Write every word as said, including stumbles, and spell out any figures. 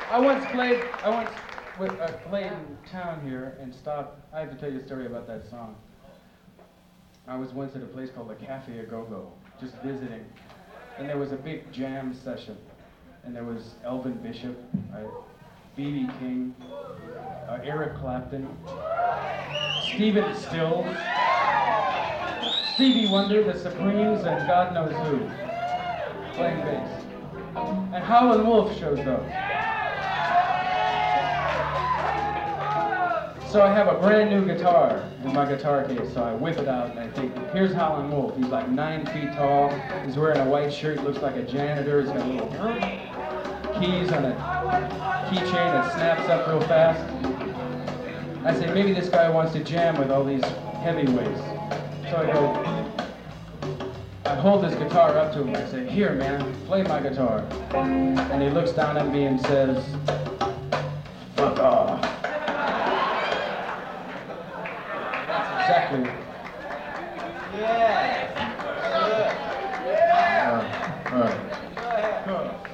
I once played, I once with, uh, played in town here and stopped. I have to tell you a story about that song. I was once at a place called the Cafe A Go-Go, just visiting. And there was a big jam session. And there was Elvin Bishop, uh, B B King, uh, Eric Clapton, Stephen Stills, Stevie Wonder, the Supremes, and God knows who, playing bass. And Howlin' Wolf shows up. So I have a brand new guitar in my guitar case, so I whip it out and I think, here's Howlin' Wolf. He's like nine feet tall, he's wearing a white shirt, looks like a janitor, he's got little keys on a keychain that snaps up real fast. I say, maybe this guy wants to jam with all these heavyweights. So I go, I hold his guitar up to him and I say, here man, play my guitar. And he looks down at me and says, fuck off. Exactly. Yeah. Uh, all right. Go ahead.